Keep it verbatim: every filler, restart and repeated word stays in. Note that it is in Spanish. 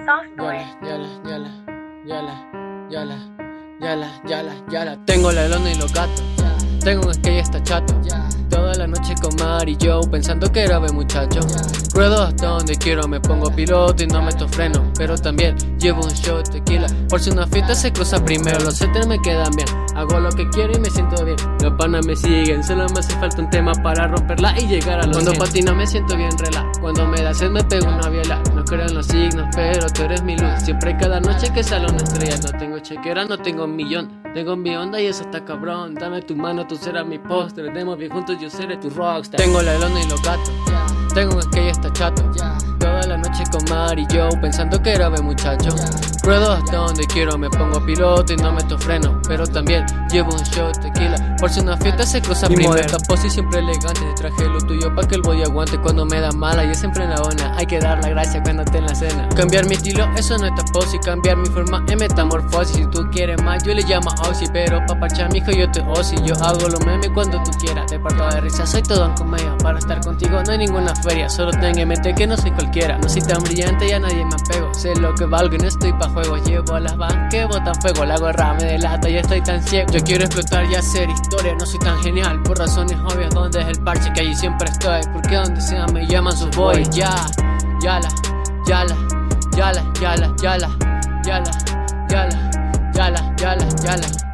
Yala, yala, yala, yala, yala, yala, yala, yala. Tengo la lona y los gatos. Tengo un skate y está chato. Toda la noche con Mari y yo pensando que grave muchacho. Ruedo hasta donde quiero, me pongo piloto y no meto freno. Pero también llevo un shot de tequila. Por si una fiesta se cruza primero, los setters me quedan bien. Hago lo que quiero y me siento bien. Los panas me siguen, solo me hace falta un tema para romperla y llegar a los Cuando cien. Patino me siento bien relax. Cuando me da sed me pego una biela. No creo en los signos, pero tú eres mi luz. Siempre cada noche que sale una estrella. No tengo chequera, no tengo un millón. Tengo mi onda y eso está cabrón. Dame tu mano, tú serás mi postre. Demos bien juntos, yo seré tu rockstar. Tengo la lona y los gatos. Tengo un skate y está chato. Toda la noche con Mari y yo pensando que grave muchacho. Ruedo hasta donde quiero, me pongo piloto y no meto freno. Pero también llevo un shot de tequila. Por si una fiesta se cruza mi primero. Esta pose siempre elegante. Traje lo tuyo pa' que el body aguante. Cuando me da mala yo siempre en la buena. Hay que dar la gracia cuando te en la cena. Cambiar mi estilo, eso no está pose. Cambiar mi forma es metamorfosis. Si tú quieres más yo le llamo Oxy. Pero pa' parchar mijo yo te Oxy. Yo hago los memes cuando tú quieras. Te parto de risa, soy todo en comedia. Para estar contigo no hay ninguna feria. Solo ten en mente que no soy cualquiera. No soy tan brillante y a nadie me apego. Sé lo que valgo y no estoy pa' juego. Llevo las van que botan fuego. La gorra me delata y estoy tan ciego. Yo quiero explotar y hacer historia. No soy tan genial por razones obvias. Donde es el parche que allí siempre estoy. Porque donde sea me llaman sus boys. Ya, yala, yala, yala, yala, yala, yala, yala, yala, yala, yala.